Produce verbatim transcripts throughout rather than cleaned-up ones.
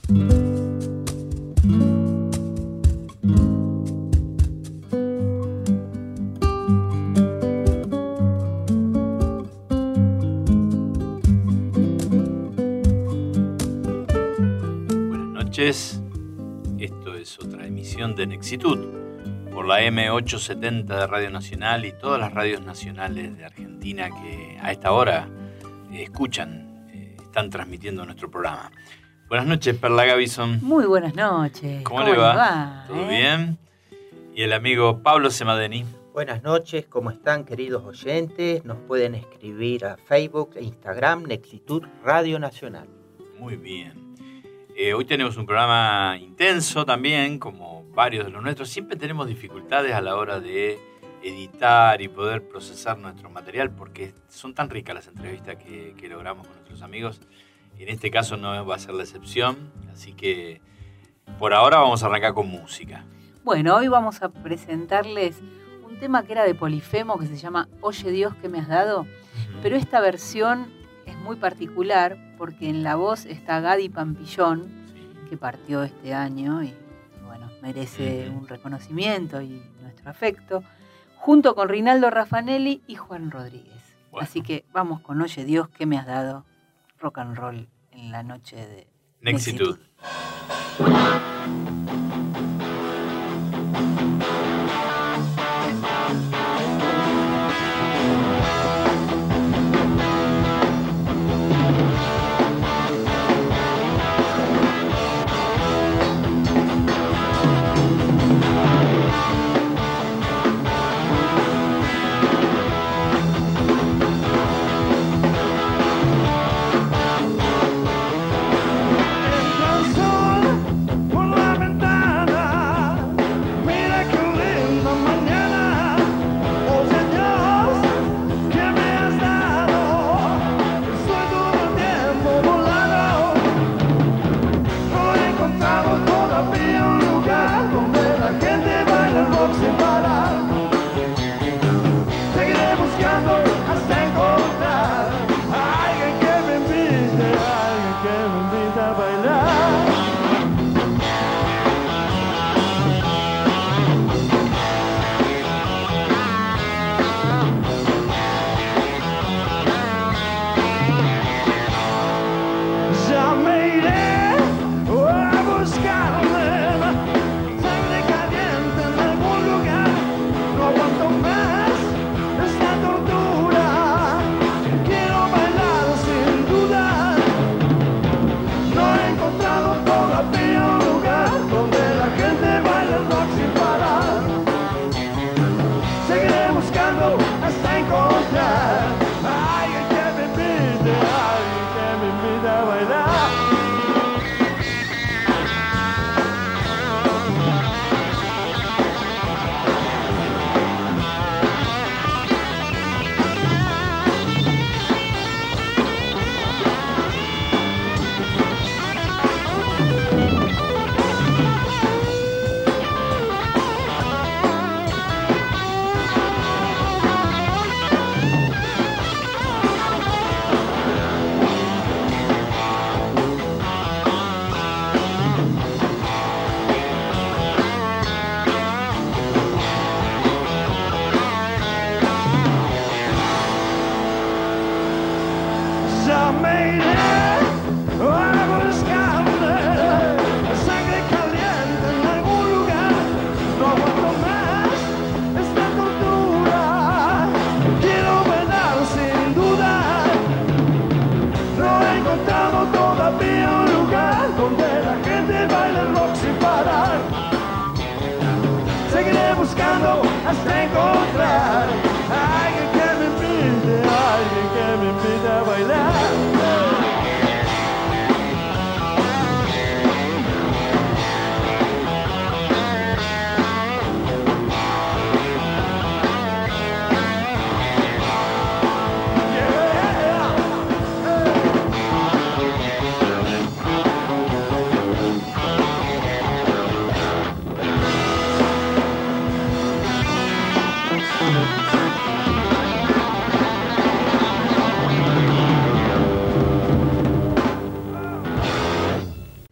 Esto es otra emisión de Nexitud por la eme ochocientos setenta de Radio Nacional y todas las radios nacionales de Argentina que a esta hora eh, escuchan, eh, están transmitiendo nuestro programa. Buenas noches, Perla Gavison. Muy buenas noches. ¿Cómo, ¿Cómo le va? va ¿Todo eh? bien? Y el amigo Pablo Semadeni. Buenas noches, ¿cómo están, queridos oyentes? Nos pueden escribir a Facebook e Instagram, Nexitud Radio Nacional. Muy bien. Eh, hoy tenemos un programa intenso también, como varios de los nuestros. Siempre tenemos dificultades a la hora de editar y poder procesar nuestro material porque son tan ricas las entrevistas que, que logramos con nuestros amigos. En este caso no va a ser la excepción, así que por ahora vamos a arrancar con música. Bueno, hoy vamos a presentarles un tema que era de Polifemo que se llama Oye Dios, ¿qué me has dado? Uh-huh. Pero esta versión es muy particular porque en la voz está Gadi Pampillón, que partió este año y bueno, merece uh-huh. un reconocimiento y nuestro afecto, junto con Rinaldo Raffanelli y Juan Rodríguez. Bueno. Así que vamos con Oye Dios, ¿qué me has dado? Rock and roll en la noche de Nexitud.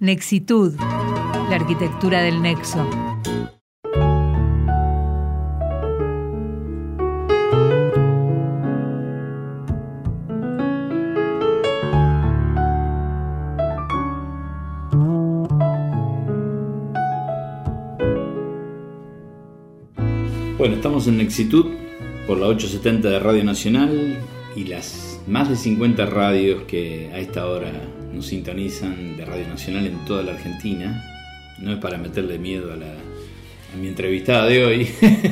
Nexitud, la arquitectura del nexo. Bueno, estamos en Nexitud por la ochocientos setenta de Radio Nacional y las más de cincuenta radios que a esta hora nos sintonizan de Radio Nacional en toda la Argentina. No es para meterle miedo a, la, a mi entrevistada de hoy.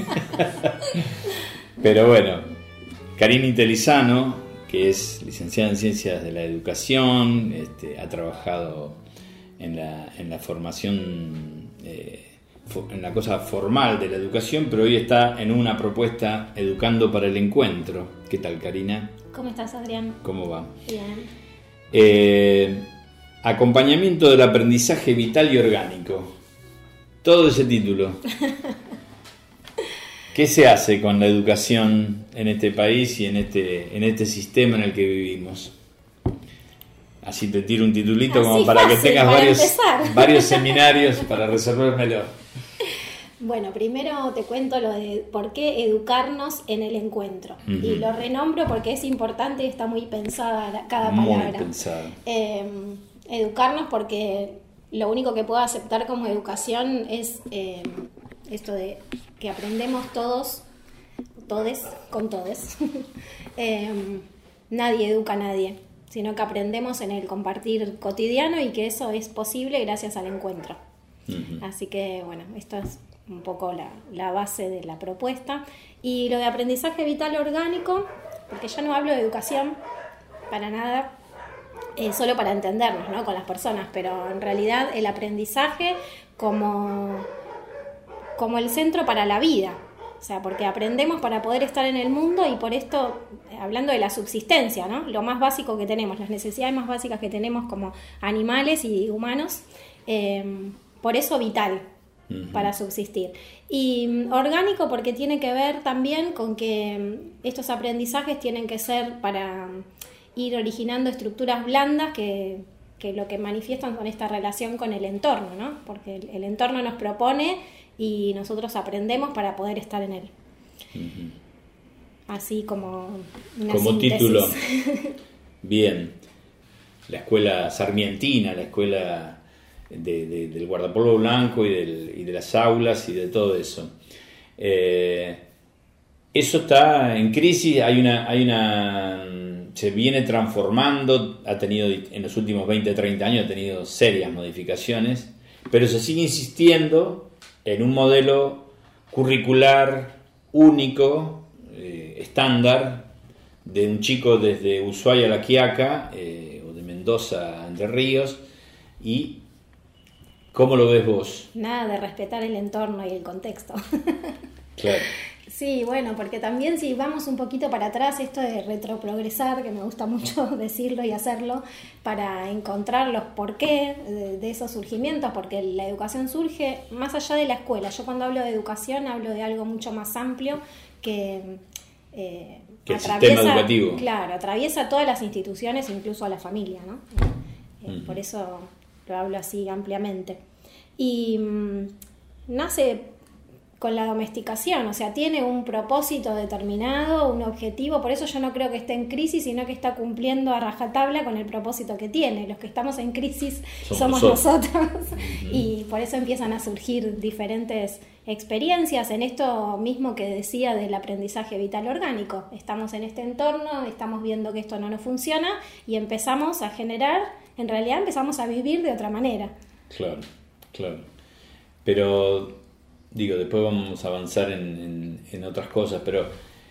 Pero bueno, Karina Intelizano, que es licenciada en Ciencias de la Educación, este, ha trabajado en la, en la formación... Eh, en la cosa formal de la educación, pero hoy está en una propuesta Educando para el Encuentro. ¿Qué tal, Karina? ¿Cómo estás, Adrián? ¿Cómo va? Bien. Eh, acompañamiento del aprendizaje vital y orgánico. Todo ese título. ¿Qué se hace con la educación en este país y en este, en este sistema en el que vivimos? Así te tiro un titulito Así como para fácil, que tengas para varios, varios empezar. seminarios para resolvérmelo. Bueno, primero te cuento lo de por qué educarnos en el encuentro. Uh-huh. Y lo renombro porque es importante y está muy pensada la- cada Muy palabra. pensado. Eh, educarnos porque lo único que puedo aceptar como educación es eh, esto de que aprendemos todos, todes, con todes. Eh, nadie educa a nadie, sino que aprendemos en el compartir cotidiano y que eso es posible gracias al encuentro. Uh-huh. Así que, bueno, esto es un poco la, la base de la propuesta. Y lo de aprendizaje vital orgánico, porque ya no hablo de educación para nada, eh, solo para entendernos, ¿no?, con las personas, pero en realidad el aprendizaje como, como el centro para la vida. O sea, porque aprendemos para poder estar en el mundo y por esto, hablando de la subsistencia, ¿no?, lo más básico que tenemos, las necesidades más básicas que tenemos como animales y humanos, eh, por eso vital, uh-huh, para subsistir. Y mm, orgánico porque tiene que ver también con que mm, estos aprendizajes tienen que ser para mm, ir originando estructuras blandas que, que lo que manifiestan con esta relación con el entorno, ¿no? Porque el, el entorno nos propone y nosotros aprendemos para poder estar en él. Uh-huh. Así como una como síntesis. Título. Bien. La escuela sarmientina, la escuela de, de, del guardapolvo blanco y, del, y de las aulas y de todo eso. Eh, eso está en crisis, hay una, hay una, se viene transformando, ha tenido en los últimos veinte, treinta años, ha tenido serias modificaciones, pero se sigue insistiendo en un modelo curricular único, eh, estándar, de un chico desde Ushuaia a La Quiaca, eh, o de Mendoza a Entre Ríos, y ¿cómo lo ves vos? Nada de respetar el entorno y el contexto. Claro. Sí, bueno, porque también si vamos un poquito para atrás, esto de retroprogresar, que me gusta mucho decirlo y hacerlo, para encontrar los porqué de, de esos surgimientos, porque la educación surge más allá de la escuela. Yo cuando hablo de educación hablo de algo mucho más amplio que... Eh, que el sistema educativo. Claro, atraviesa todas las instituciones, incluso a la familia, ¿no? Eh, uh-huh. Por eso lo hablo así ampliamente. Y mmm, nace con la domesticación, o sea, tiene un propósito determinado, un objetivo, por eso yo no creo que esté en crisis, sino que está cumpliendo a rajatabla con el propósito que tiene. Los que estamos en crisis somos, somos nosotros, nosotros. Uh-huh. Y por eso empiezan a surgir diferentes experiencias en esto mismo que decía del aprendizaje vital orgánico. Estamos en este entorno, estamos viendo que esto no nos funciona y empezamos a generar, en realidad empezamos a vivir de otra manera. Claro, claro. Pero... digo, después vamos a avanzar en, en, en otras cosas, pero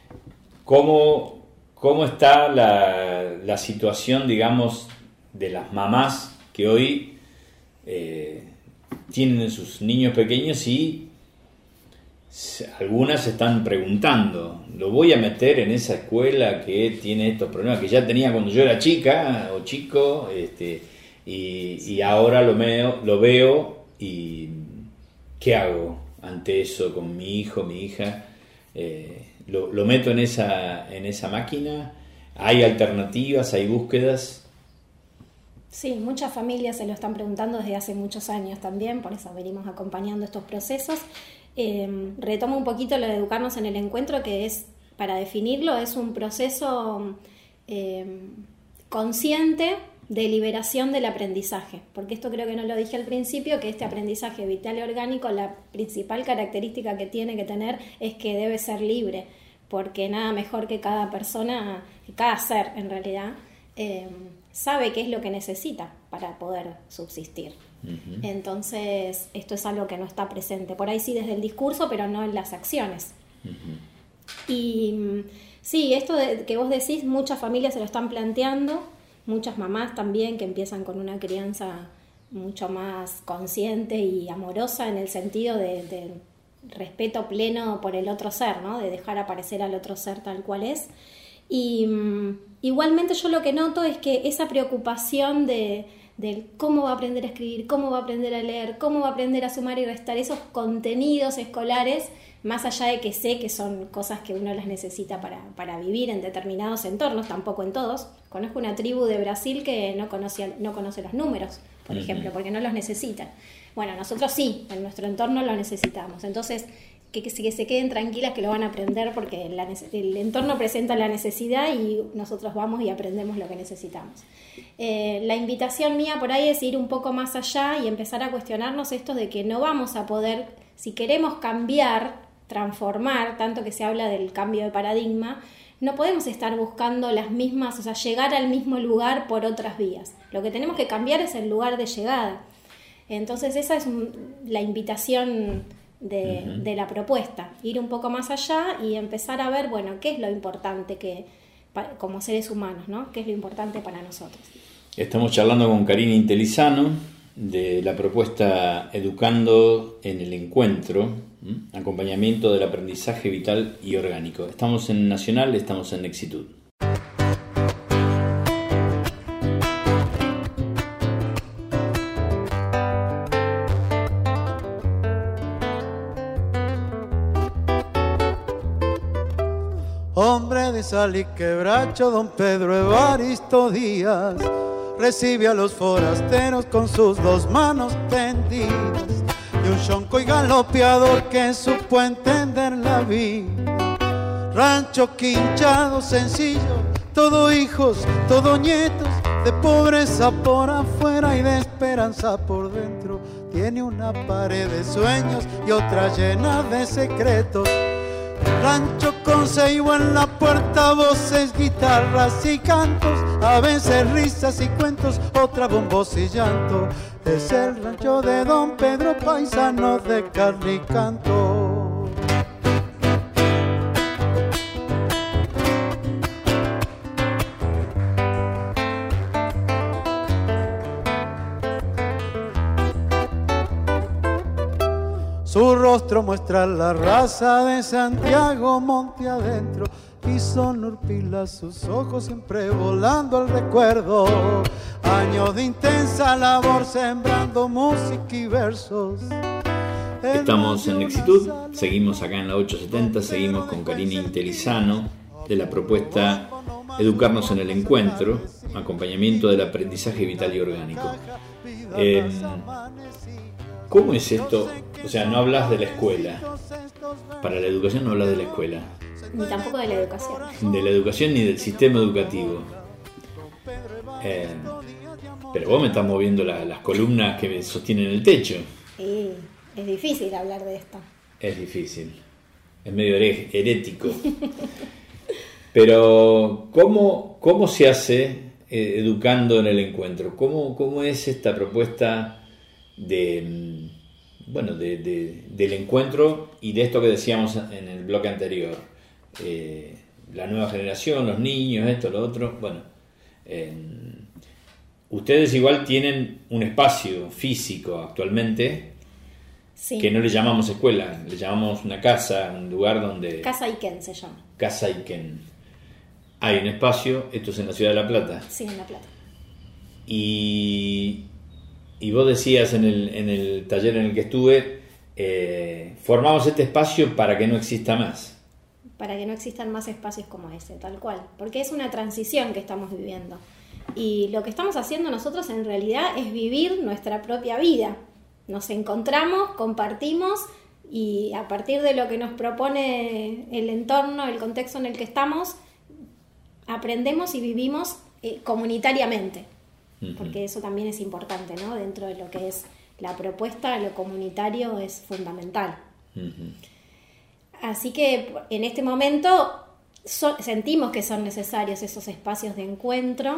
¿cómo, cómo está la, la situación, digamos, de las mamás que hoy eh, tienen sus niños pequeños y algunas se están preguntando, ¿lo voy a meter en esa escuela que tiene estos problemas que ya tenía cuando yo era chica o chico, este, y, y ahora lo veo, lo veo y ¿qué hago ante eso con mi hijo, mi hija? Eh, lo, lo meto en esa, en esa máquina. ¿Hay alternativas? ¿Hay búsquedas? Sí, muchas familias se lo están preguntando desde hace muchos años también, por eso venimos acompañando estos procesos. Eh, retomo un poquito lo de educarnos en el encuentro, que es, para definirlo, es un proceso eh, consciente de liberación del aprendizaje, porque esto creo que no lo dije al principio, que este aprendizaje vital y orgánico, la principal característica que tiene que tener es que debe ser libre, porque nada mejor que cada persona, que cada ser en realidad, eh, sabe qué es lo que necesita para poder subsistir. Uh-huh. Entonces, esto es algo que no está presente. Por ahí sí desde el discurso, pero no en las acciones. Uh-huh. Y sí, esto de, que vos decís, muchas familias se lo están planteando, muchas mamás también que empiezan con una crianza mucho más consciente y amorosa en el sentido de, de respeto pleno por el otro ser, ¿no? De dejar aparecer al otro ser tal cual es. Y um, igualmente yo lo que noto es que esa preocupación de, de cómo va a aprender a escribir, cómo va a aprender a leer, cómo va a aprender a sumar y restar, esos contenidos escolares, más allá de que sé que son cosas que uno las necesita para, para vivir en determinados entornos, tampoco en todos. Conozco una tribu de Brasil que no conoce, no conoce los números, por uh-huh. ejemplo, porque no los necesitan. Bueno, nosotros sí, en nuestro entorno lo necesitamos. Entonces, que, que, que se queden tranquilas que lo van a aprender porque la, el entorno presenta la necesidad y nosotros vamos y aprendemos lo que necesitamos. Eh, la invitación mía por ahí es ir un poco más allá y empezar a cuestionarnos esto de que no vamos a poder, si queremos cambiar, transformar, tanto que se habla del cambio de paradigma, no podemos estar buscando las mismas, o sea, llegar al mismo lugar por otras vías. Lo que tenemos que cambiar es el lugar de llegada. Entonces esa es un, la invitación de, uh-huh. de la propuesta, ir un poco más allá y empezar a ver, bueno, qué es lo importante que pa, como seres humanos, ¿no? ¿Qué es lo importante para nosotros? Estamos charlando con Karina Intelizano de la propuesta Educando en el Encuentro, ¿m? Acompañamiento del aprendizaje vital y orgánico. Estamos en Nacional, estamos en Nexitud. Hombre de sal y quebracho, don Pedro Evaristo Díaz, recibe a los forasteros con sus dos manos tendidas y un chonco y galopeador que supo entender la vida. Rancho quinchado, sencillo, todo hijos, todo nietos, de pobreza por afuera y de esperanza por dentro. Tiene una pared de sueños y otra llena de secretos. Rancho con ceibo en la puerta, voces, guitarras y cantos, a veces risas y cuentos, otra bombos y llanto. Es el rancho de don Pedro, paisano de carne y canto. Su rostro muestra la raza de Santiago monte adentro y son horpilas sus ojos siempre volando al recuerdo. Años de intensa labor sembrando música y versos. Estamos en Nexitud, seguimos acá en la ochocientos setenta, seguimos con Karina Intelizano de la propuesta Educarnos en el Encuentro, acompañamiento del aprendizaje vital y orgánico. Eh, ¿Cómo es esto? O sea, no hablas de la escuela. Para la educación no hablas de la escuela. Ni tampoco de la educación. De la educación ni del sistema educativo. Eh, pero vos me estás moviendo la, las columnas que me sostienen el techo. Sí, es difícil hablar de esto. Es difícil. Es medio herético. Pero, ¿cómo, cómo se hace eh, educando en el encuentro? ¿Cómo, cómo es esta propuesta de, bueno, de, de, del encuentro y de esto que decíamos en el bloque anterior? Eh, la nueva generación, los niños, esto, lo otro. Bueno, eh, ustedes igual tienen un espacio físico actualmente. Sí. Que no le llamamos escuela, le llamamos una casa, un lugar donde... Casa Iquén se llama. Casa Iquén. Hay un espacio, esto es en la ciudad de La Plata. Sí, en La Plata. Y, y vos decías en el, en el taller en el que estuve, eh, formamos este espacio para que no exista más. Para que no existan más espacios como ese, tal cual. Porque es una transición que estamos viviendo. Y lo que estamos haciendo nosotros en realidad es vivir nuestra propia vida. Nos encontramos, compartimos y a partir de lo que nos propone el entorno, el contexto en el que estamos, aprendemos y vivimos eh, comunitariamente. Uh-huh. Porque eso también es importante, ¿no? Dentro de lo que es la propuesta, lo comunitario es fundamental. Uh-huh. Así que en este momento so- sentimos que son necesarios esos espacios de encuentro,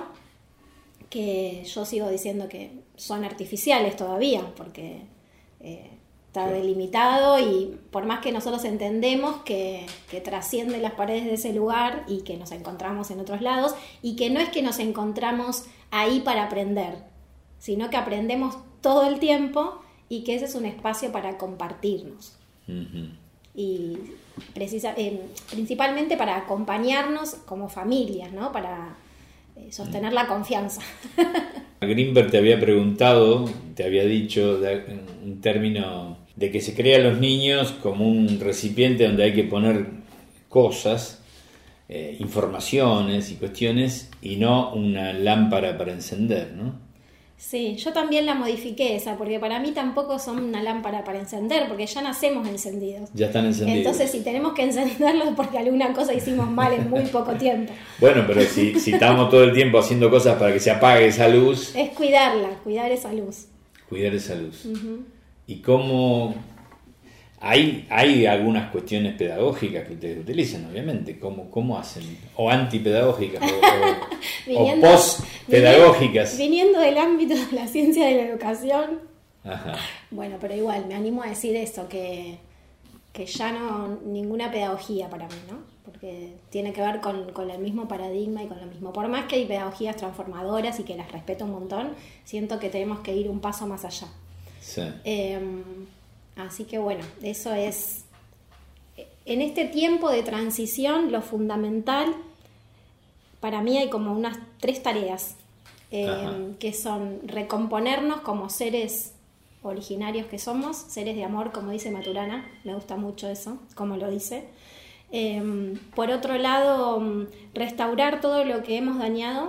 que yo sigo diciendo que son artificiales todavía, porque eh, está sí. delimitado y por más que nosotros entendemos que, que trasciende las paredes de ese lugar y que nos encontramos en otros lados, y que no es que nos encontramos ahí para aprender, sino que aprendemos todo el tiempo y que ese es un espacio para compartirnos. Uh-huh. Y precisa, eh, principalmente para acompañarnos como familias, ¿no? Para eh, sostener la confianza. Grinberg te había preguntado, te había dicho de, un término de que se crea a los niños como un recipiente donde hay que poner cosas, eh, informaciones y cuestiones, y no una lámpara para encender, ¿no? Sí, yo también la modifiqué esa, porque para mí tampoco son una lámpara para encender, porque ya nacemos encendidos. Ya están encendidos. Entonces, si tenemos que encenderlos es porque alguna cosa hicimos mal en muy poco tiempo. Bueno, pero si, si estamos todo el tiempo haciendo cosas para que se apague esa luz... Es cuidarla, cuidar esa luz. Cuidar esa luz. Uh-huh. ¿Y cómo...? Hay, hay algunas cuestiones pedagógicas que ustedes utilizan, obviamente. ¿Cómo, cómo hacen? O antipedagógicas, o, viniendo, o post-pedagógicas. Viniendo, viniendo del ámbito de la ciencia de la educación. Ajá. Bueno, pero igual, me animo a decir eso, que, que ya no ninguna pedagogía para mí, ¿no? Porque tiene que ver con, con el mismo paradigma y con lo mismo. Por más que hay pedagogías transformadoras y que las respeto un montón, siento que tenemos que ir un paso más allá. Sí. Eh, Así que bueno, eso es, en este tiempo de transición, lo fundamental, para mí hay como unas tres tareas, eh, que son recomponernos como seres originarios que somos, seres de amor, como dice Maturana, me gusta mucho eso, como lo dice. Eh, por otro lado, restaurar todo lo que hemos dañado,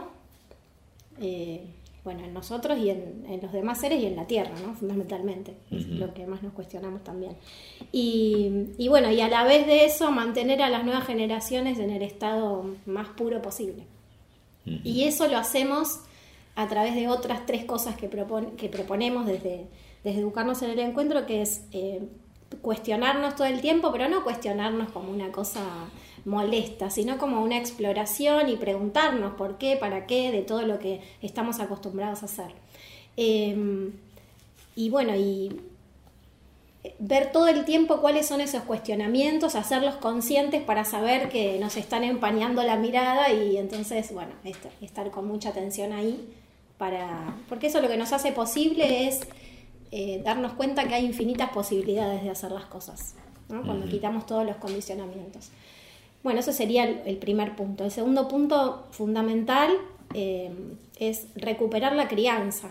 eh, bueno, en nosotros y en, en los demás seres y en la Tierra, ¿no? Fundamentalmente, uh-huh. Es lo que más nos cuestionamos también. Y, y bueno, y a la vez de eso, mantener a las nuevas generaciones en el estado más puro posible. Uh-huh. Y eso lo hacemos a través de otras tres cosas que, propon, que proponemos desde, desde Educarnos en el Encuentro, que es eh, cuestionarnos todo el tiempo, pero no cuestionarnos como una cosa molesta, sino como una exploración y preguntarnos por qué, para qué, de todo lo que estamos acostumbrados a hacer. Eh, y bueno, y ver todo el tiempo cuáles son esos cuestionamientos, hacerlos conscientes para saber que nos están empañando la mirada y entonces, bueno, estar con mucha atención ahí, para porque eso lo que nos hace posible es eh, darnos cuenta que hay infinitas posibilidades de hacer las cosas, ¿no? Cuando uh-huh. quitamos todos los condicionamientos. Bueno, eso sería el, el primer punto. El segundo punto fundamental eh, es recuperar la crianza.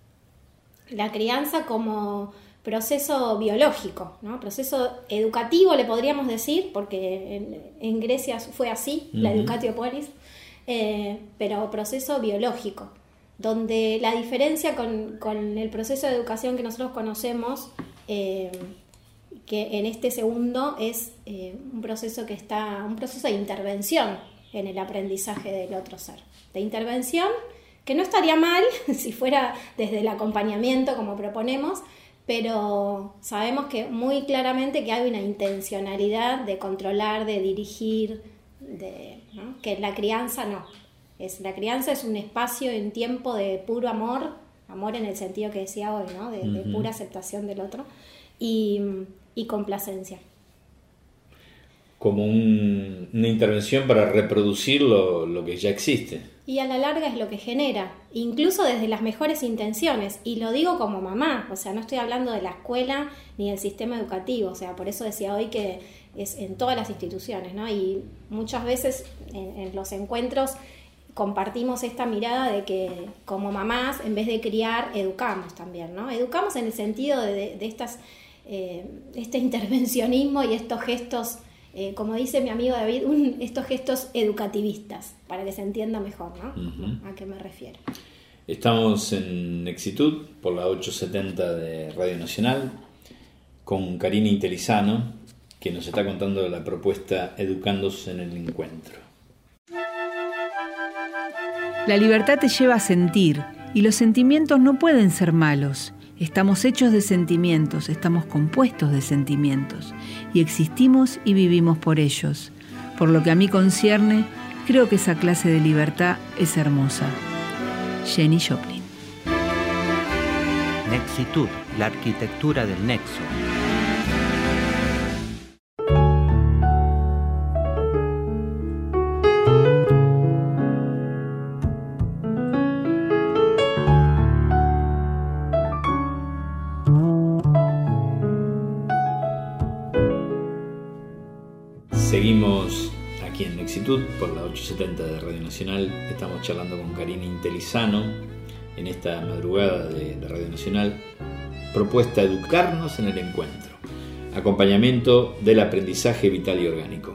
La crianza como proceso biológico, ¿no? Proceso educativo, le podríamos decir, porque en, en Grecia fue así, uh-huh. la educatio polis, eh, pero proceso biológico, donde la diferencia con, con el proceso de educación que nosotros conocemos, eh, que en este segundo es eh, un proceso que está, un proceso de intervención en el aprendizaje del otro ser. De intervención, que no estaría mal si fuera desde el acompañamiento como proponemos, pero sabemos que muy claramente que hay una intencionalidad de controlar, de dirigir, de, ¿no? Que la crianza no. Es, la crianza es un espacio en tiempo de puro amor, amor en el sentido que decía hoy, ¿no? De, uh-huh. de pura aceptación del otro y, y complacencia. Como un, una intervención para reproducir lo, lo que ya existe. Y a la larga es lo que genera, incluso desde las mejores intenciones, y lo digo como mamá, o sea, no estoy hablando de la escuela ni del sistema educativo, o sea, por eso decía hoy que es en todas las instituciones, ¿no? Y muchas veces en, en los encuentros compartimos esta mirada de que como mamás, en vez de criar, educamos también, ¿no? Educamos en el sentido de, de, de estas, eh, este intervencionismo y estos gestos eh, como dice mi amigo David, un, estos gestos educativistas, para que se entienda mejor, ¿no? Uh-huh. ¿A qué me refiero? Estamos en Nexitud por la ochocientos setenta de Radio Nacional con Karina Intelizano, que nos está contando la propuesta Educándose en el Encuentro. La libertad te lleva a sentir, y los sentimientos no pueden ser malos. Estamos hechos de sentimientos, estamos compuestos de sentimientos, y existimos y vivimos por ellos. Por lo que a mí concierne, creo que esa clase de libertad es hermosa. Jenny Joplin. Nexitud, la arquitectura del nexo. Seguimos aquí en Nexitud por la ochocientos setenta de Radio Nacional. Estamos charlando con Karina Intelizano en esta madrugada de, de Radio Nacional. Propuesta Educarnos en el Encuentro. Acompañamiento del aprendizaje vital y orgánico.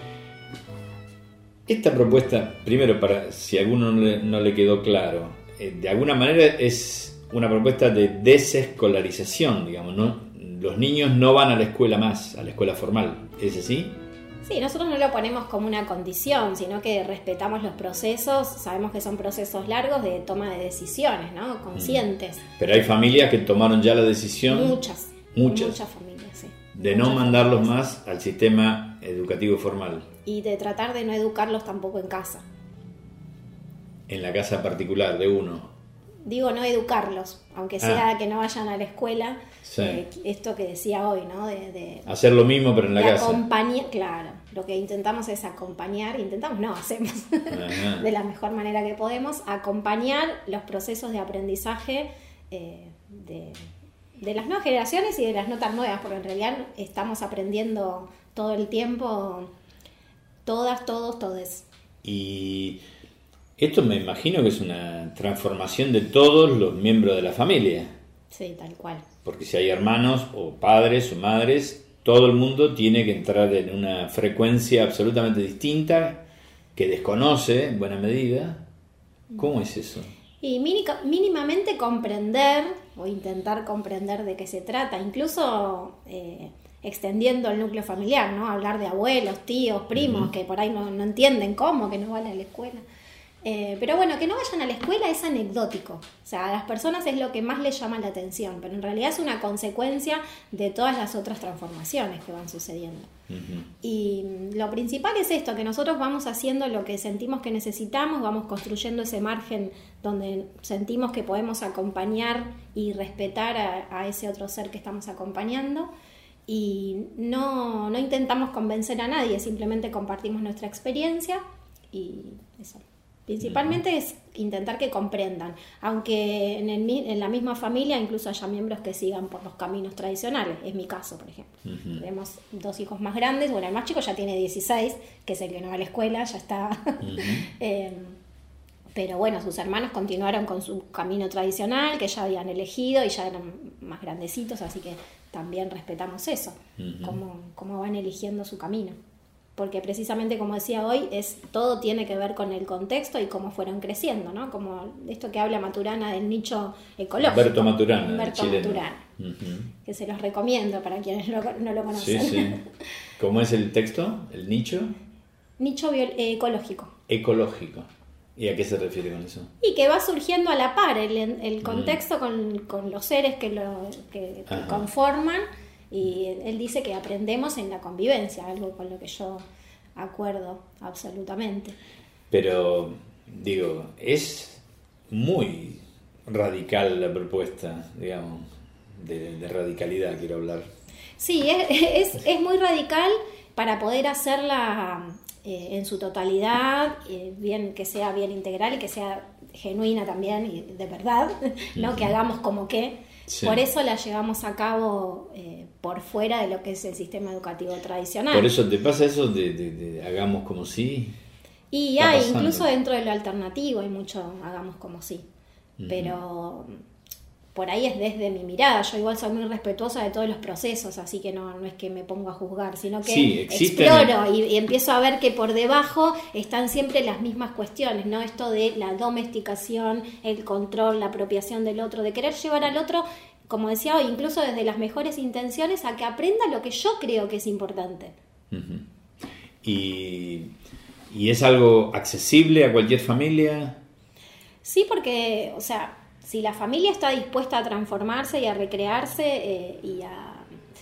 Esta propuesta, primero, para si a alguno no le, no le quedó claro, eh, de alguna manera es una propuesta de desescolarización, digamos, ¿no? Los niños no van a la escuela más, a la escuela formal. ¿Es así? Sí, nosotros no lo ponemos como una condición, sino que respetamos los procesos, sabemos que son procesos largos de toma de decisiones, ¿no? Conscientes. Pero hay familias que tomaron ya la decisión. Muchas. Muchas. Muchas familias, sí. De muchas no mandarlos familias. más al sistema educativo formal. Y de tratar de no educarlos tampoco en casa. En la casa particular de uno. Digo, no educarlos, aunque sea ah. que no vayan a la escuela. Sí. Eh, esto que decía hoy, ¿no? De, de hacer lo mismo, pero en la de casa. Acompañar, claro. Lo que intentamos es acompañar, intentamos, no, hacemos de la mejor manera que podemos, acompañar los procesos de aprendizaje eh, de, de las nuevas generaciones y de las no tan nuevas, porque en realidad estamos aprendiendo todo el tiempo, todas, todos, todes. Y esto me imagino que es una transformación de todos los miembros de la familia. Sí, tal cual. Porque si hay hermanos o padres o madres, todo el mundo tiene que entrar en una frecuencia absolutamente distinta que desconoce en buena medida. ¿Cómo es eso? Y mínimamente comprender o intentar comprender de qué se trata, incluso eh, extendiendo el núcleo familiar, ¿no? Hablar de abuelos, tíos, primos, uh-huh. que por ahí no, no entienden cómo, que no van a la escuela. Eh, pero bueno, que no vayan a la escuela es anecdótico. O sea, a las personas es lo que más les llama la atención, pero en realidad es una consecuencia de todas las otras transformaciones que van sucediendo. Uh-huh. Y lo principal es esto, que nosotros vamos haciendo lo que sentimos que necesitamos, vamos construyendo ese margen donde sentimos que podemos acompañar y respetar a, a ese otro ser que estamos acompañando. Y no, no intentamos convencer a nadie, simplemente compartimos nuestra experiencia y eso. Principalmente es intentar que comprendan, aunque en, el, en la misma familia incluso haya miembros que sigan por los caminos tradicionales, es mi caso, por ejemplo. Uh-huh. Tenemos dos hijos más grandes, bueno, el más chico ya tiene dieciséis, que es el que no va a la escuela, ya está. Uh-huh. eh, pero bueno, sus hermanos continuaron con su camino tradicional, que ya habían elegido y ya eran más grandecitos, así que también respetamos eso, uh-huh. cómo, cómo van eligiendo su camino. Porque precisamente, como decía hoy, es todo tiene que ver con el contexto y cómo fueron creciendo, ¿no? Como esto que habla Maturana del nicho ecológico. Humberto Maturana, Humberto Maturana, uh-huh. que se los recomiendo para quienes no, no lo conocen. Sí, sí. ¿Cómo es el texto? ¿El nicho? Nicho bio, eh, ecológico. Ecológico. ¿Y a qué se refiere con eso? Y que va surgiendo a la par el, el contexto uh-huh. con, con los seres que lo que, que conforman. Y él dice que aprendemos en la convivencia, algo con lo que yo acuerdo absolutamente. Pero, digo, es muy radical la propuesta, digamos, de, de radicalidad quiero hablar. Sí, es, es, es muy radical para poder hacerla eh, en su totalidad, eh, bien que sea bien integral y que sea genuina también y de verdad, no uh-huh. que hagamos como que... Sí. Por eso la llevamos a cabo eh, por fuera de lo que es el sistema educativo tradicional. Por eso te pasa eso de, de, de hagamos como si. Y hay, incluso dentro de lo alternativo hay mucho hagamos como si. Uh-huh. Pero por ahí es desde mi mirada. Yo igual soy muy respetuosa de todos los procesos, así que no, no es que me pongo a juzgar, sino que sí, exploro y, y empiezo a ver que por debajo están siempre las mismas cuestiones, ¿no? Esto de la domesticación, el control, la apropiación del otro, de querer llevar al otro, como decía hoy, incluso desde las mejores intenciones, a que aprenda lo que yo creo que es importante. Uh-huh. Y, ¿Y es algo accesible a cualquier familia? Sí, porque, o sea, si la familia está dispuesta a transformarse y a recrearse eh, y a,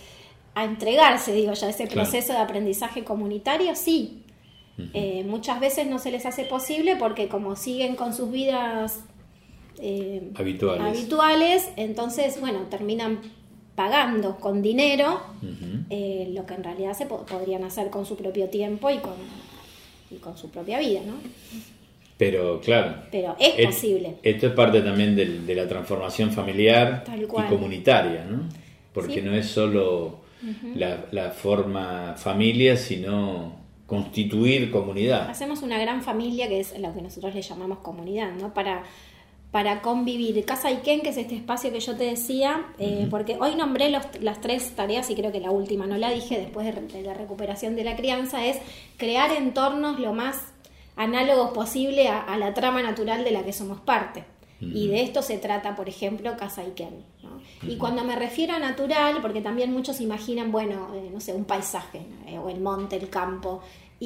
a entregarse, digo ya, ese proceso claro. de aprendizaje comunitario, sí. Uh-huh. Eh, muchas veces no se les hace posible porque como siguen con sus vidas eh, habituales. habituales, entonces, bueno, terminan pagando con dinero uh-huh. eh, lo que en realidad se po- podrían hacer con su propio tiempo y con, y con su propia vida, ¿no? Pero claro, pero es et, posible. Esto es parte también de, de la transformación familiar y comunitaria, ¿no? Porque ¿sí? no es solo uh-huh. la, la forma familia, sino constituir comunidad. Hacemos una gran familia que es lo que nosotros le llamamos comunidad, ¿no? Para, para convivir. Casa Iquén, que es este espacio que yo te decía, eh, uh-huh. porque hoy nombré los, las tres tareas y creo que la última no la dije después de, de la recuperación de la crianza, es crear entornos lo más análogos posible a, a la trama natural de la que somos parte. Uh-huh. Y de esto se trata, por ejemplo, Casa Iquén, ¿no? Uh-huh. Y cuando me refiero a natural, porque también muchos imaginan, bueno, eh, no sé, un paisaje, eh, o el monte, el campo.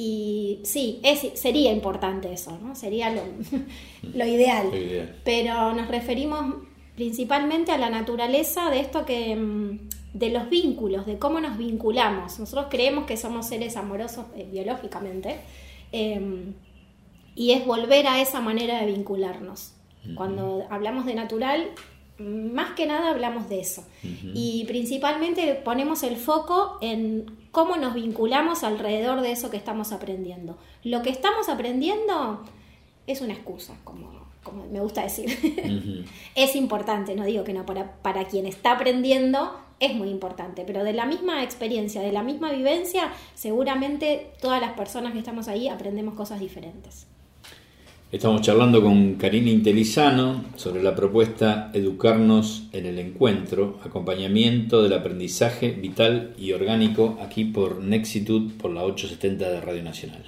Y sí, es, sería importante eso, ¿no? Sería lo, lo ideal. Lo ideal. Pero nos referimos principalmente a la naturaleza de esto que... de los vínculos, de cómo nos vinculamos. Nosotros creemos que somos seres amorosos eh, biológicamente, eh, y es volver a esa manera de vincularnos. Uh-huh. Cuando hablamos de natural, más que nada hablamos de eso. Uh-huh. Y principalmente ponemos el foco en cómo nos vinculamos alrededor de eso que estamos aprendiendo. Lo que estamos aprendiendo es una excusa, como, como me gusta decir. Uh-huh. Es importante, no digo que no, para, para quien está aprendiendo es muy importante, pero de la misma experiencia, de la misma vivencia, seguramente todas las personas que estamos ahí aprendemos cosas diferentes. Estamos charlando con Karina Intelizano sobre la propuesta Educarnos en el Encuentro, acompañamiento del aprendizaje vital y orgánico, aquí por Nexitud, por la ochocientos setenta de Radio Nacional.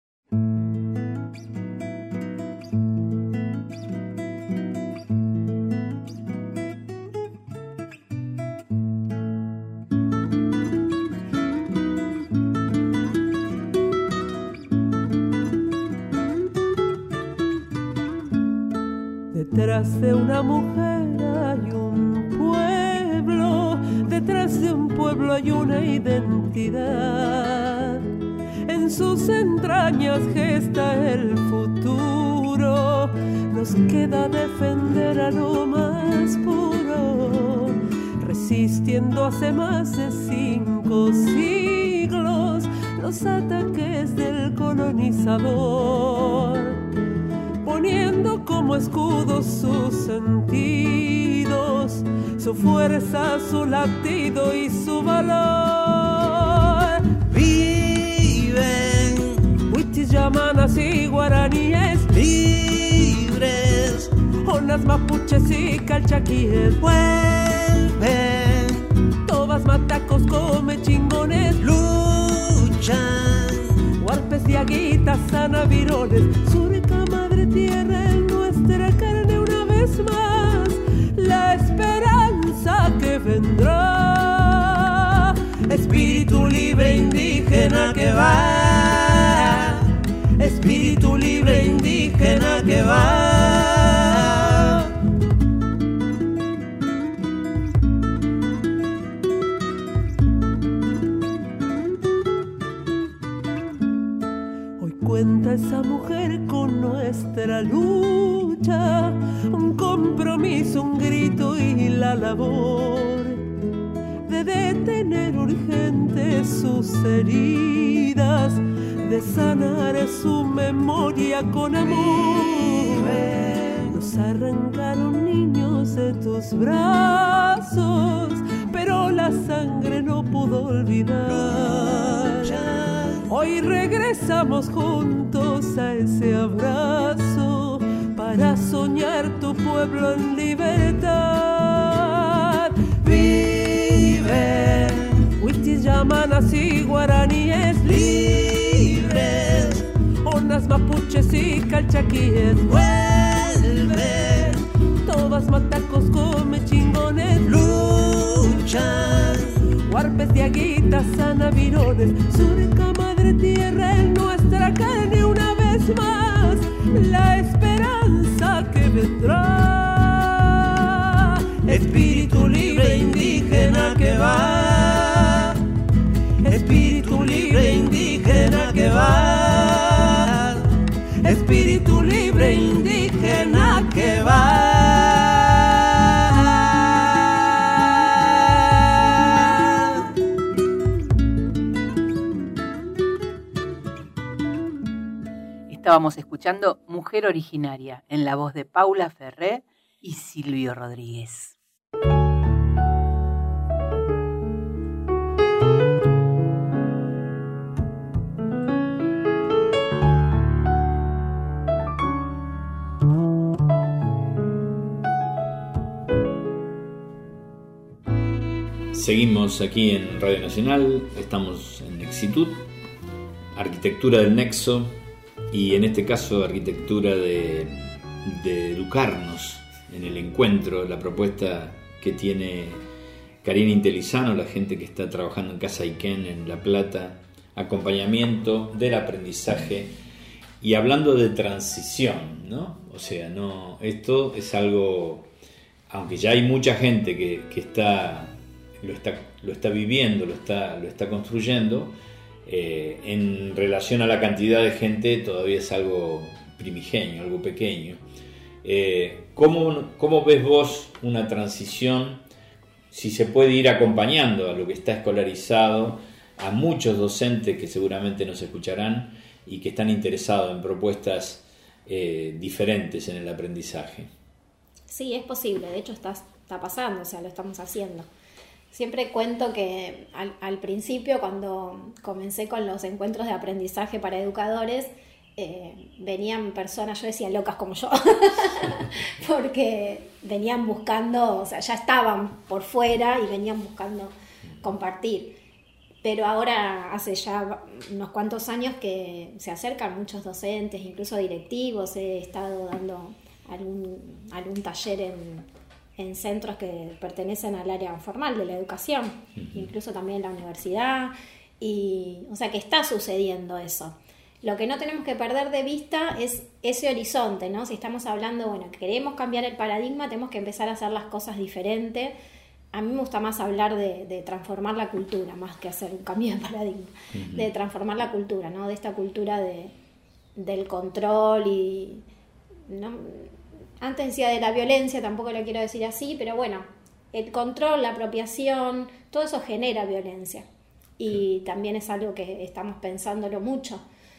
Detrás de una mujer hay un pueblo, detrás de un pueblo hay una identidad. En sus entrañas gesta el futuro, nos queda defender a lo más puro, resistiendo hace más de cinco siglos los ataques del colonizador, poniendo como escudos sus sentidos, su fuerza, su latido y su valor. Viven huichis, yamanas y guaraníes libres, onas, mapuches y calchaquíes. Vuelven tobas, matacos, come chingones, luchan huarpes y aguitas, anaviroles, surca madre tierra en nuestra carne una vez más, la esperanza que vendrá, espíritu libre indígena que va, espíritu libre indígena que va. Cuenta esa mujer con nuestra lucha, un compromiso, un grito y la labor de detener urgente sus heridas, de sanar su memoria con amor. Nos arrancaron niños de tus brazos, pero la sangre no pudo olvidar. Hoy regresamos juntos a ese abrazo para soñar tu pueblo en libertad. Vive, huichis, llamanas y guaraníes libres, onas, mapuches y calchaquíes. Vuelve, todas matacos come chingones, luchan, huarpes, diaguitas, sanavirones, surca madre tierra en nuestra carne una vez más, la esperanza que vendrá, espíritu libre indígena que va, espíritu libre indígena que va, espíritu libre indígena que va. Estábamos escuchando Mujer Originaria, en la voz de Paula Ferré y Silvio Rodríguez. Seguimos aquí en Radio Nacional, estamos en Nexitud, Arquitectura del Nexo, y en este caso arquitectura de, de educarnos en el encuentro, la propuesta que tiene Karina Intelizano, la gente que está trabajando en Casa Iquén en La Plata, acompañamiento del aprendizaje y hablando de transición, ¿no? O sea, no, esto es algo, aunque ya hay mucha gente que, que está, lo está, lo está viviendo, lo está, lo está construyendo. Eh, en relación a la cantidad de gente todavía es algo primigenio, algo pequeño. Eh, ¿cómo, ¿Cómo ves vos una transición, si se puede ir acompañando a lo que está escolarizado, a muchos docentes que seguramente nos escucharán y que están interesados en propuestas eh, diferentes en el aprendizaje? Sí, es posible, de hecho está, está pasando, o sea, lo estamos haciendo. Siempre cuento que al, al principio, cuando comencé con los encuentros de aprendizaje para educadores, eh, venían personas, yo decía locas como yo, porque venían buscando, o sea, ya estaban por fuera y venían buscando compartir. Pero ahora hace ya unos cuantos años que se acercan muchos docentes, incluso directivos. He estado dando algún, algún taller en... en centros que pertenecen al área formal de la educación, uh-huh. incluso también en la universidad, y, o sea que está sucediendo eso. Lo que no tenemos que perder de vista es ese horizonte, ¿no? Si estamos hablando, bueno, queremos cambiar el paradigma, tenemos que empezar a hacer las cosas diferentes. A mí me gusta más hablar de, de transformar la cultura, más que hacer un cambio de paradigma, uh-huh. de transformar la cultura, ¿no? De esta cultura de, del control y... ¿no? Antes decía de la violencia, tampoco lo quiero decir así, pero bueno, el control, la apropiación, todo eso genera violencia. Y también es algo que estamos pensándolo mucho.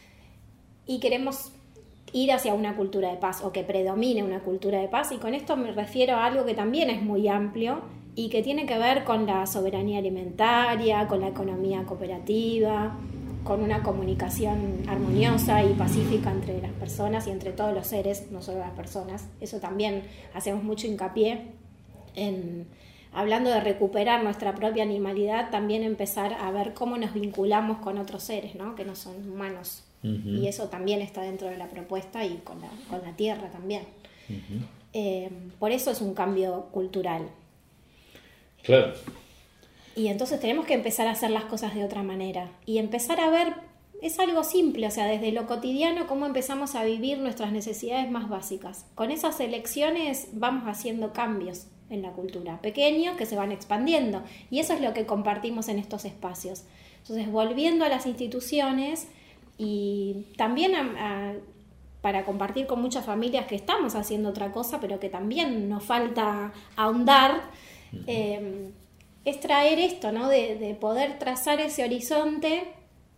Y queremos ir hacia una cultura de paz, o que predomine una cultura de paz. Y con esto me refiero a algo que también es muy amplio y que tiene que ver con la soberanía alimentaria, con la economía cooperativa, con una comunicación armoniosa y pacífica entre las personas y entre todos los seres, no solo las personas. Eso también hacemos mucho hincapié en, hablando de recuperar nuestra propia animalidad, también empezar a ver cómo nos vinculamos con otros seres, ¿no? Que no son humanos. Uh-huh. Y eso también está dentro de la propuesta y con la, con la tierra también. Uh-huh. Eh, por eso es un cambio cultural. Claro. Y entonces tenemos que empezar a hacer las cosas de otra manera y empezar a ver, es algo simple, o sea, desde lo cotidiano, cómo empezamos a vivir nuestras necesidades más básicas. Con esas elecciones vamos haciendo cambios en la cultura, pequeños que se van expandiendo, y eso es lo que compartimos en estos espacios. Entonces, volviendo a las instituciones y también a, a, para compartir con muchas familias que estamos haciendo otra cosa, pero que también nos falta ahondar, uh-huh. eh, es traer esto, ¿no? De, de poder trazar ese horizonte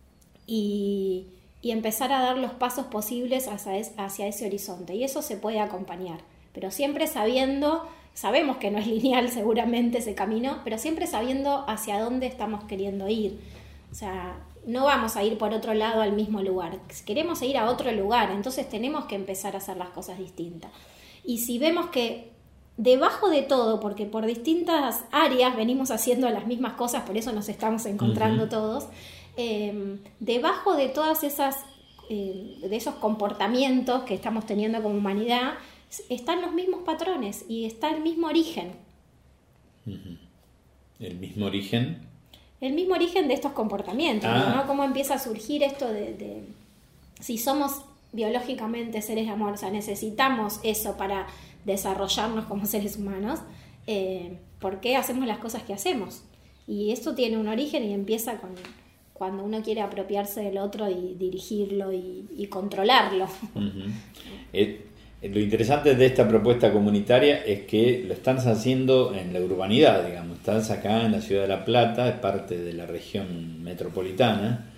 y, y empezar a dar los pasos posibles hacia, es, hacia ese horizonte. Y eso se puede acompañar, pero siempre sabiendo, sabemos que no es lineal seguramente ese camino, pero siempre sabiendo hacia dónde estamos queriendo ir. O sea, no vamos a ir por otro lado al mismo lugar, queremos ir a otro lugar, entonces tenemos que empezar a hacer las cosas distintas. Y si vemos que debajo de todo, porque por distintas áreas venimos haciendo las mismas cosas, por eso nos estamos encontrando uh-huh. todos, eh, debajo de todas esas, eh, de esos comportamientos que estamos teniendo como humanidad, están los mismos patrones y está el mismo origen. Uh-huh. ¿El mismo origen? El mismo origen de estos comportamientos, ah. ¿no? Cómo empieza a surgir esto de, de... Si somos biológicamente seres de amor, o sea, necesitamos eso para desarrollarnos como seres humanos, eh, ¿por qué hacemos las cosas que hacemos? Y esto tiene un origen y empieza con cuando uno quiere apropiarse del otro y dirigirlo y, y controlarlo. Uh-huh. eh, lo interesante de esta propuesta comunitaria es que lo están haciendo en la urbanidad, digamos. Estás acá en la ciudad de La Plata, es parte de la región metropolitana,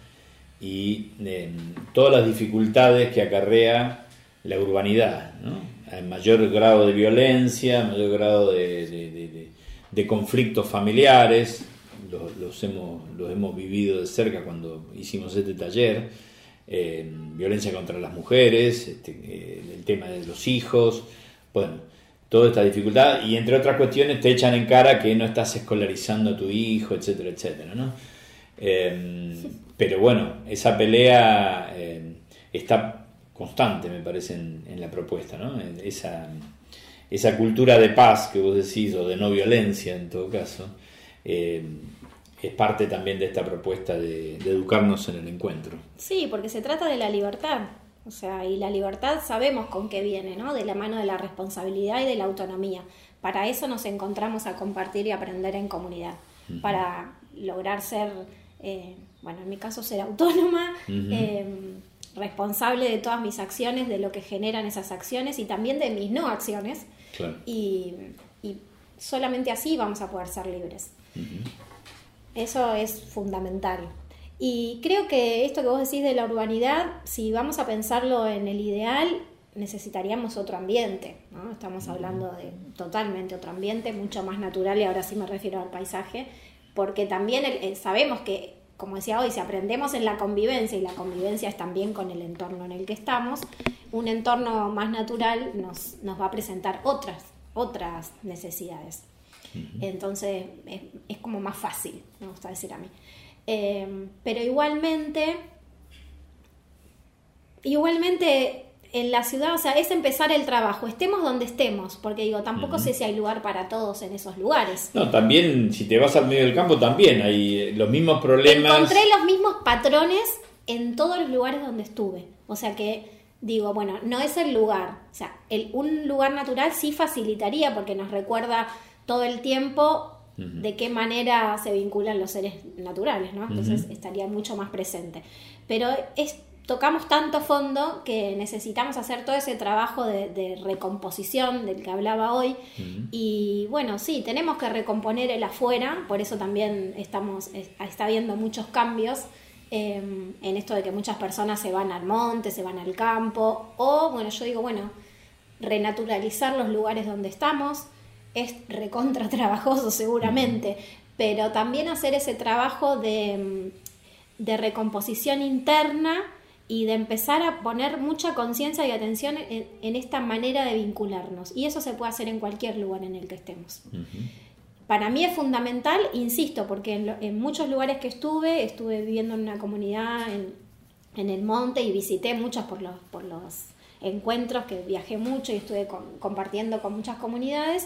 y eh, todas las dificultades que acarrea la urbanidad, ¿no? Hay mayor grado de violencia, mayor grado de, de, de, de, de conflictos familiares, los, los, hemos, los hemos vivido de cerca cuando hicimos este taller, eh, violencia contra las mujeres, este, eh, el tema de los hijos, bueno, toda esta dificultad, y entre otras cuestiones te echan en cara que no estás escolarizando a tu hijo, etcétera, etcétera, ¿no? Eh, pero bueno, esa pelea eh, está constante, me parece, en, en la propuesta, ¿no? Esa, esa cultura de paz que vos decís, o de no violencia en todo caso, eh, es parte también de esta propuesta de, de educarnos en el encuentro. Sí, porque se trata de la libertad, o sea, y la libertad sabemos con qué viene, ¿no? De la mano de la responsabilidad y de la autonomía. Para eso nos encontramos a compartir y aprender en comunidad, uh-huh. para lograr ser, eh, bueno, en mi caso ser autónoma, uh-huh. eh, responsable de todas mis acciones, de lo que generan esas acciones y también de mis no acciones. Claro. Y, y solamente así vamos a poder ser libres. Uh-huh. Eso es fundamental. Y creo que esto que vos decís de la urbanidad, si vamos a pensarlo en el ideal, necesitaríamos otro ambiente, ¿no? Estamos hablando de totalmente otro ambiente, mucho más natural, y ahora sí me refiero al paisaje, porque también eh, sabemos que, como decía hoy, si aprendemos en la convivencia, y la convivencia es también con el entorno en el que estamos, un entorno más natural nos, nos va a presentar otras, otras necesidades. Uh-huh. Entonces es, es como más fácil, me gusta decir a mí. Eh, pero igualmente, igualmente en la ciudad, o sea, es empezar el trabajo, estemos donde estemos, porque digo, tampoco uh-huh. sé si hay lugar para todos en esos lugares. No, también, si te vas al medio del campo, también hay los mismos problemas. Encontré los mismos patrones en todos los lugares donde estuve. O sea que, digo, bueno, no es el lugar. O sea, el, un lugar natural sí facilitaría, porque nos recuerda todo el tiempo uh-huh. de qué manera se vinculan los seres naturales, ¿no? Entonces uh-huh. estaría mucho más presente. Pero es... tocamos tanto fondo que necesitamos hacer todo ese trabajo de, de recomposición del que hablaba hoy. Uh-huh. Y bueno, sí, tenemos que recomponer el afuera, por eso también estamos está habiendo muchos cambios eh, en esto de que muchas personas se van al monte, se van al campo, o bueno, yo digo, bueno, renaturalizar los lugares donde estamos es recontra trabajoso seguramente, uh-huh. pero también hacer ese trabajo de, de recomposición interna y de empezar a poner mucha conciencia y atención en, en esta manera de vincularnos. Y eso se puede hacer en cualquier lugar en el que estemos. Uh-huh. Para mí es fundamental, insisto, porque en, lo, en muchos lugares que estuve, estuve viviendo en una comunidad en, en el monte y visité muchos por los, por los encuentros, que viajé mucho y estuve con, compartiendo con muchas comunidades,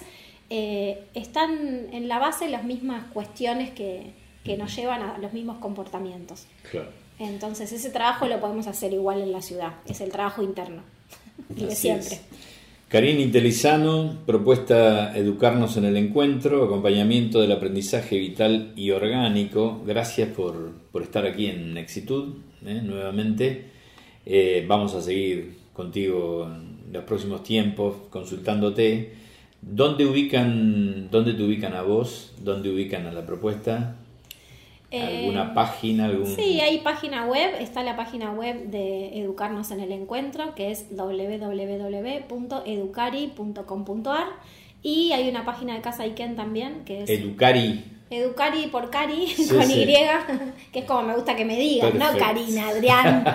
eh, están en la base las mismas cuestiones que, que nos llevan a los mismos comportamientos. Claro. Entonces ese trabajo lo podemos hacer igual en la ciudad, es el trabajo interno, de Así siempre. Es. Karina Intelizano, propuesta Educarnos en el Encuentro, acompañamiento del aprendizaje vital y orgánico. Gracias por, por estar aquí en Nexitud, ¿eh? nuevamente. Eh, vamos a seguir contigo en los próximos tiempos consultándote. ¿Dónde ubican, dónde te ubican a vos? ¿Dónde ubican a la propuesta? ¿Alguna eh, página? Algún... Sí, hay página web, está la página web de Educarnos en el Encuentro, que es doble u doble u doble u punto educari punto com punto a r, y hay una página de Casa Iquén también, que es... Educari. Educari por Cari, Sí, con sí. Y, que es como me gusta que me digan, Perfecto. ¿no? Karina, Adrián.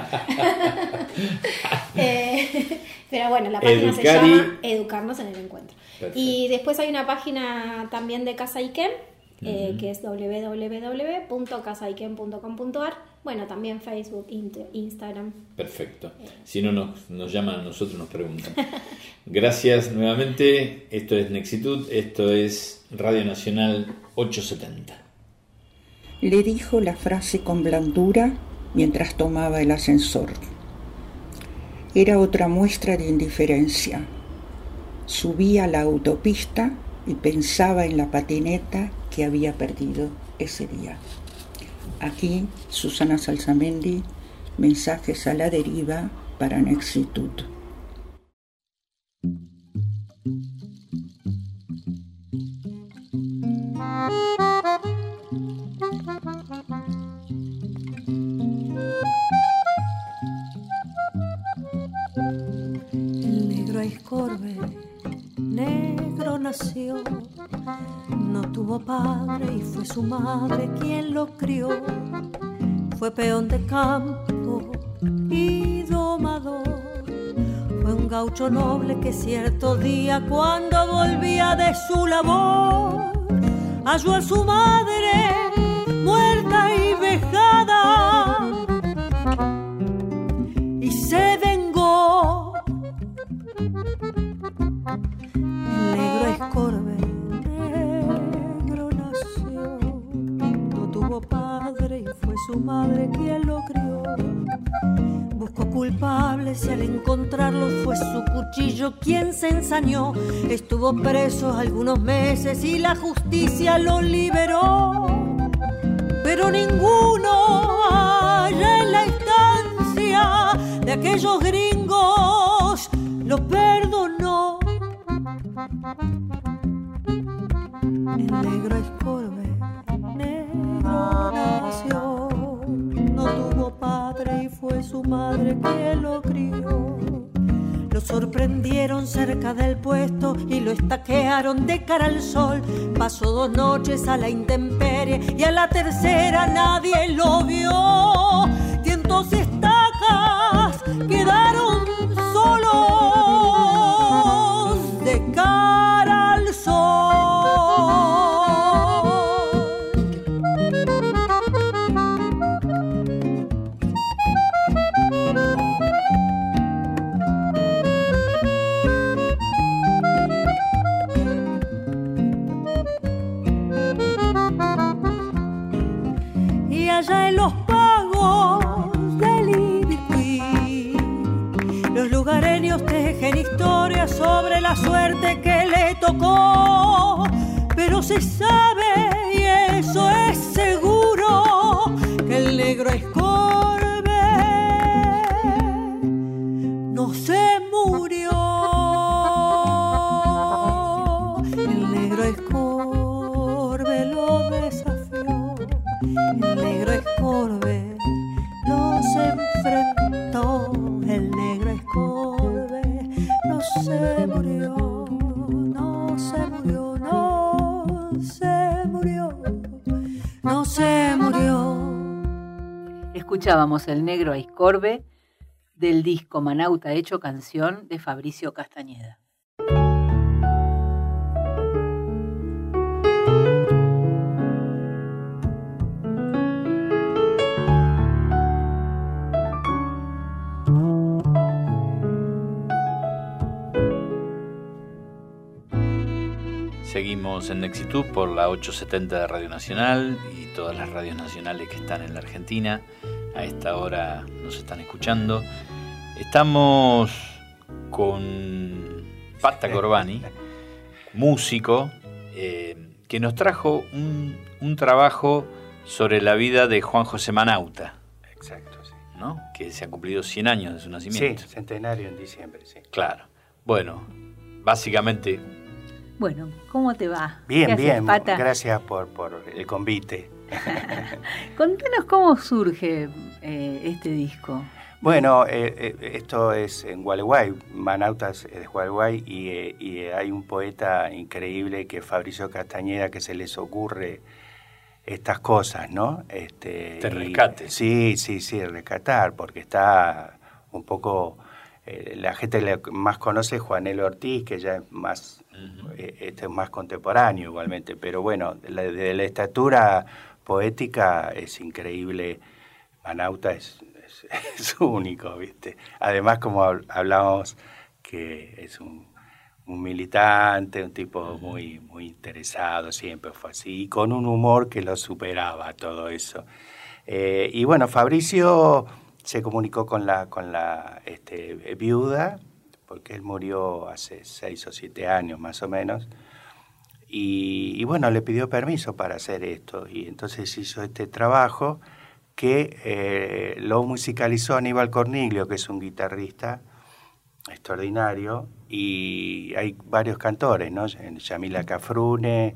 Eh, pero bueno, la página se Educari. llama Educarnos en el Encuentro. Perfecto. Y después hay una página también de Casa Iquem, eh, Ujú. que es doble u doble u doble u punto casa iquem punto com punto a r. Bueno, también Facebook, Int- Instagram. Perfecto. Si no nos, nos llaman a nosotros, nos preguntan. Gracias nuevamente. Esto es Nexitud, esto es Radio Nacional ochocientos setenta. Le dijo la frase con blandura mientras tomaba el ascensor. Era otra muestra de indiferencia. Subía a la autopista y pensaba en la patineta que había perdido ese día. Aquí, Susana Salsamendi, mensajes a la deriva para Nexitud. El negro Aiscorbe, negro nació, no tuvo padre y fue su madre quien lo crió. Fue peón de campo y domador, fue un gaucho noble que cierto día cuando volvía de su labor halló a su madre muerta y vejada y se vengó. El negro Aiscorbe, negro nació, no tuvo padre y fue su madre quien lo crió. Buscó culpables y al encontrarlo fue su cuchillo quien se ensañó. Estuvo preso algunos meses y la justicia lo liberó, pero ninguno allá en la estancia de aquellos gringos lo perdonó. El negro Aiscorbe, negro nació, no tuvo padre y fue su madre quien lo crió. Lo sorprendieron cerca del puesto y lo estaquearon de cara al sol. Pasó dos noches a la intemperie y a la tercera nadie lo vio. Cientos de estacas quedaron solos de cara al sol. Y allá en los pagos del Ibicuí, los lugareños tejen historias sobre la suerte que le tocó. Pero se sabe, y eso es seguro, que el negro Aiscorbe no se murió. El negro Aiscorbe lo desafió. El negro Aiscorbe los enfrentó. El negro Aiscorbe no se murió, no se murió, no se murió, no se murió. Escuchábamos El negro Aiscorbe del disco Manauta hecho canción de Fabricio Castañeda. Seguimos en Nexitud por la ochocientos setenta de Radio Nacional y todas las radios nacionales que están en la Argentina. A esta hora nos están escuchando. Estamos con Pata Corbani, músico, eh, que nos trajo un, un trabajo sobre la vida de Juan José Manauta, Exacto, sí. ¿no? Que se han cumplido cien años de su nacimiento. Sí, centenario en diciembre, sí. Claro. Bueno, básicamente... Bueno, ¿cómo te va? Bien, ¿Qué haces, bien. Pata? Gracias por, por el convite. Contanos cómo surge eh, este disco. Bueno, eh, eh, esto es en Gualeguay, Manautas es de Gualeguay, y, eh, y hay un poeta increíble que es Fabricio Castañeda, que se les ocurre estas cosas, ¿no? Este, Te rescate. Y, sí, sí, sí, rescatar, porque está un poco... Eh, la gente le más conoce es Juanelo Ortiz, que ya es más, uh-huh. eh, este es más contemporáneo igualmente, pero bueno, de la, de la estatura poética es increíble. Manauta es, es, es único, ¿viste? Además, como hablábamos, que es un, un militante, un tipo uh-huh. muy, muy interesado, siempre fue así, y con un humor que lo superaba todo eso. Eh, y bueno, Fabricio se comunicó con la, con la este, viuda, porque él murió hace seis o siete años más o menos, y, y bueno, le pidió permiso para hacer esto, y entonces hizo este trabajo que eh, lo musicalizó Aníbal Corniglio, que es un guitarrista extraordinario, y hay varios cantores, ¿no? Yamila Cafrune,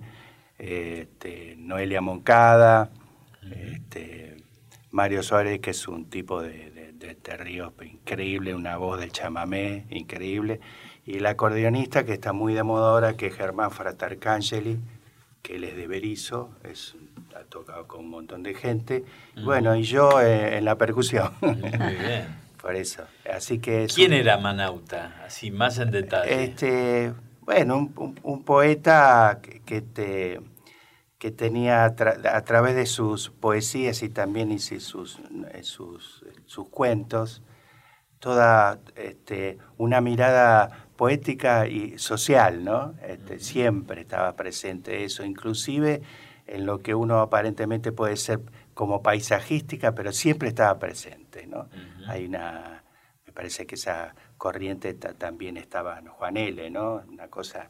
este, Noelia Moncada, uh-huh. este, Mario Suárez, que es un tipo de, de, de, de ríos increíble, una voz del chamamé increíble, y el acordeonista que está muy de moda ahora, que es Germán Fratarcangeli, que él es de Berizo, es, ha tocado con un montón de gente, uh-huh. bueno, y yo eh, en la percusión. Muy bien. Por eso. Así que ¿quién un, era Manauta? Así más en detalle. Este, bueno, un, un, un poeta que, que te... que tenía a, tra- a través de sus poesías y también y sus, sus, sus cuentos, toda este, una mirada poética y social, ¿no? Este, siempre estaba presente eso, inclusive en lo que uno aparentemente puede ser como paisajística, pero siempre estaba presente, ¿no? Uh-huh. Hay una, me parece que esa corriente ta- también estaba en Juan L., ¿no? Una cosa...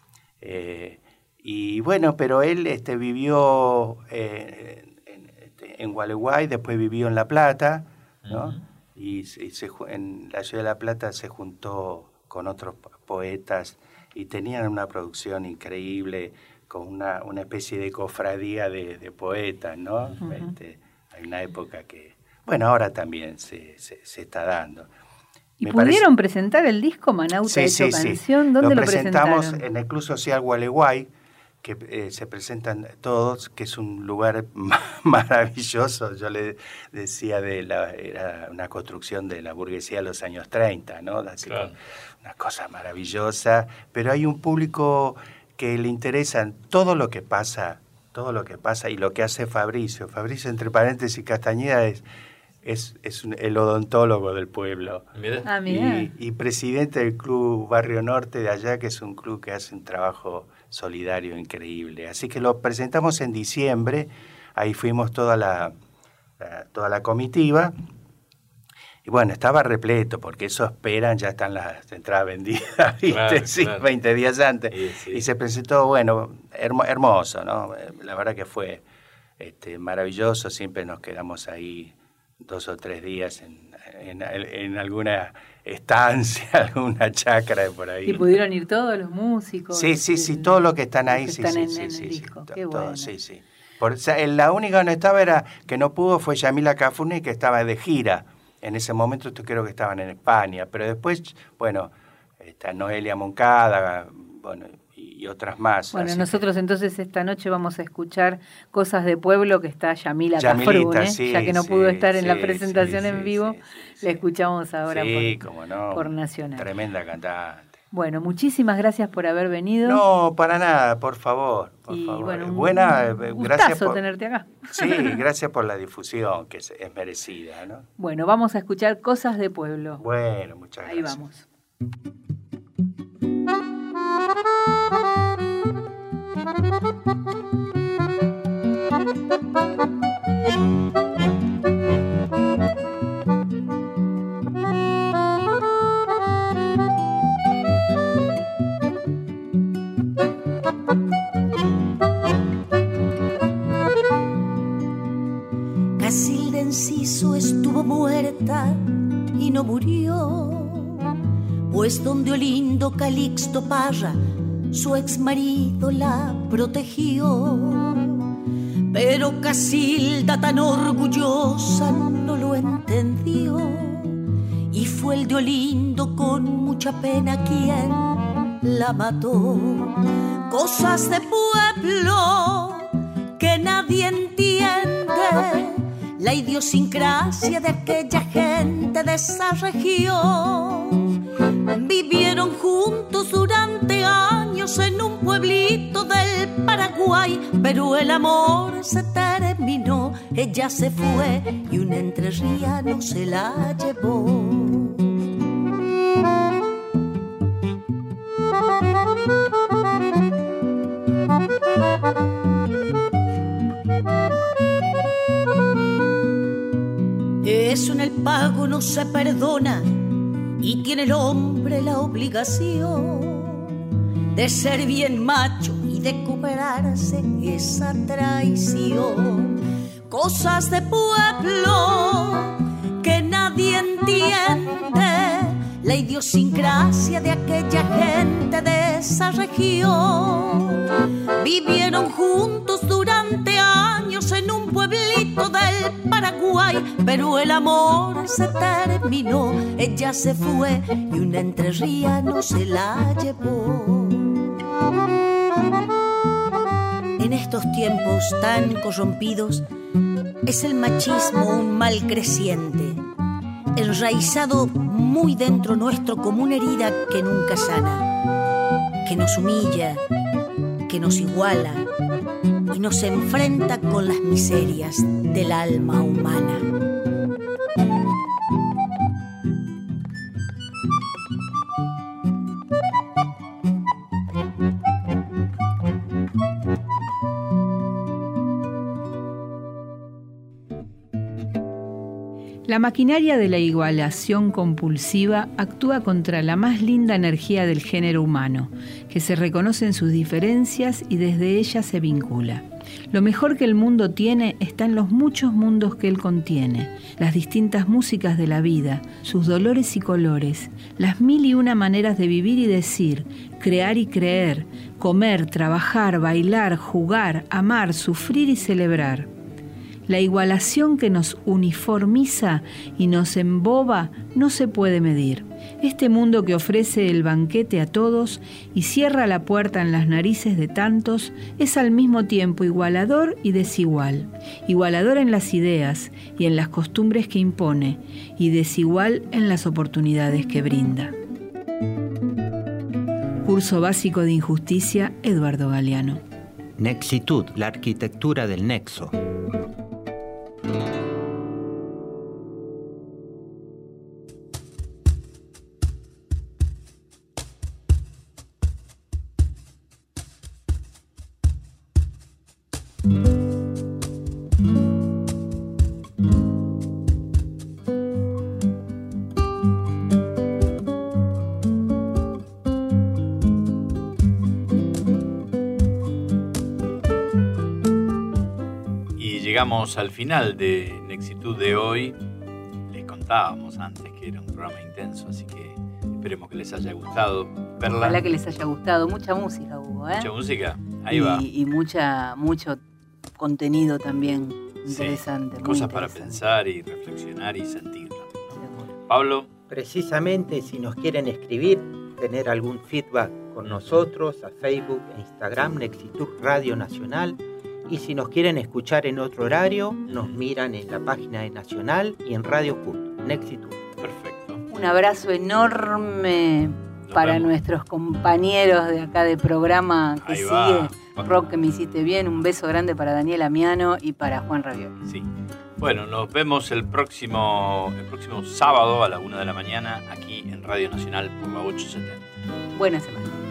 Eh, Y bueno, pero él este, vivió eh, en, este, en Gualeguay, después vivió en La Plata, ¿no? Uh-huh. Y, y se, en la ciudad de La Plata se juntó con otros poetas y tenían una producción increíble, con una, una especie de cofradía de, de poetas, ¿no? Uh-huh. Este, hay una época que, bueno, ahora también se, se, se está dando. ¿Y Me pudieron parece... presentar el disco Manauta sí, Hecho sí, Canción? Sí. ¿Dónde lo, lo presentamos presentaron? En el Club Social Gualeguay, que eh, se presentan todos, que es un lugar maravilloso. Yo le decía, de la era una construcción de la burguesía de los años treinta, ¿no? Así, claro. Una cosa maravillosa, pero hay un público que le interesa todo lo que pasa, todo lo que pasa y lo que hace Fabricio. Fabricio, entre paréntesis, Castañeda es... Es, es un, el odontólogo del pueblo. Ah, y, y presidente del Club Barrio Norte de allá, que es un club que hace un trabajo solidario increíble. Así que lo presentamos en diciembre, ahí fuimos toda la, la, toda la comitiva, y bueno, estaba repleto, porque eso esperan, ya están las entradas vendidas, ¿viste? Claro, sí, claro. veinte días antes. Sí, sí. Y se presentó, bueno, hermo, hermoso, ¿no? La verdad que fue este, maravilloso, siempre nos quedamos ahí dos o tres días en, en, en alguna estancia, alguna chacra de por ahí. ¿Y pudieron ir todos los músicos? Sí, sí, sí, todos los que están ahí, que sí, están sí, en, sí, en sí, el sí, disco. sí, Qué todo, bueno. sí, sí. Por, o sea, la única que no estaba era, que no pudo fue Yamila Cafrune, que estaba de gira. En ese momento yo creo que estaban en España, pero después, bueno, está Noelia Moncada, bueno, y otras más. Bueno, nosotros que... entonces esta noche vamos a escuchar Cosas de Pueblo, que está Yamila Cafrune, sí, ya que no sí, pudo estar en sí, la presentación sí, en vivo, sí, sí, la escuchamos ahora sí, por, cómo no, por Nacional. Tremenda cantante. Bueno, muchísimas gracias por haber venido. No, para nada, por favor, por y favor. Bueno, un Buena, gracias por tenerte acá. Sí, gracias por la difusión, que es, es merecida, ¿no? Bueno, vamos a escuchar Cosas de Pueblo. Bueno, muchas Ahí gracias. Ahí vamos. Casilda Enciso estuvo muerta y no murió, pues don Deolindo Calixto Parra, su ex marido, la protegió. Pero Casilda, tan orgullosa, no lo entendió, y fue el Deolindo con mucha pena quien la mató. Cosas de pueblo que nada nadie entiende la idiosincrasia de aquella gente de esa región. Vivieron juntos durante años en un pueblito del Paraguay, pero el amor se terminó, ella se fue y un entrerriano se la llevó. Eso en el pago no se perdona y tiene el hombre la obligación de ser bien macho y de cooperarse esa traición. Cosas de pueblo que nadie entiende, la idiosincrasia de aquella gente de esa región. Vivieron juntos durante años en un pueblito del Paraguay, pero el amor se terminó, ella se fue y un entrerriano se la llevó. En estos tiempos tan corrompidos es el machismo un mal creciente, enraizado muy dentro nuestro como una herida que nunca sana, que nos humilla, que nos iguala y nos enfrenta con las miserias del alma humana. La maquinaria de la igualación compulsiva actúa contra la más linda energía del género humano, que se reconoce en sus diferencias y desde ella se vincula. Lo mejor que el mundo tiene está en los muchos mundos que él contiene, las distintas músicas de la vida, sus dolores y colores, las mil y una maneras de vivir y decir, crear y creer, comer, trabajar, bailar, jugar, amar, sufrir y celebrar. La igualación que nos uniformiza y nos emboba no se puede medir. Este mundo que ofrece el banquete a todos y cierra la puerta en las narices de tantos es al mismo tiempo igualador y desigual. Igualador en las ideas y en las costumbres que impone y desigual en las oportunidades que brinda. Curso básico de injusticia, Eduardo Galeano. Nexitud, la arquitectura del nexo. Llegamos al final de Nexitud de hoy. Les contábamos antes que era un programa intenso, así que esperemos que les haya gustado. Perla. Ojalá que les haya gustado. Mucha música hubo, ¿eh? Mucha música, ahí y, va. Y mucha, mucho contenido también interesante. Sí, muy cosas interesante. para pensar y reflexionar y sentir también, ¿no? Pablo. Precisamente, si nos quieren escribir, tener algún feedback con nosotros, a Facebook e Instagram, Nexitud Radio Nacional. Y si nos quieren escuchar en otro horario, nos miran en la página de Nacional y en Radio Cult, Nexitud. Perfecto. Un abrazo enorme Nos para vemos. nuestros compañeros de acá de programa que Ahí sigue. va. Rock, que me hiciste bien. Un beso grande para Daniel Amiano y para Juan Ravioli. Sí. Bueno, nos vemos el próximo, el próximo sábado a la una de la mañana aquí en Radio Nacional por la ochocientos setenta. Buena semana.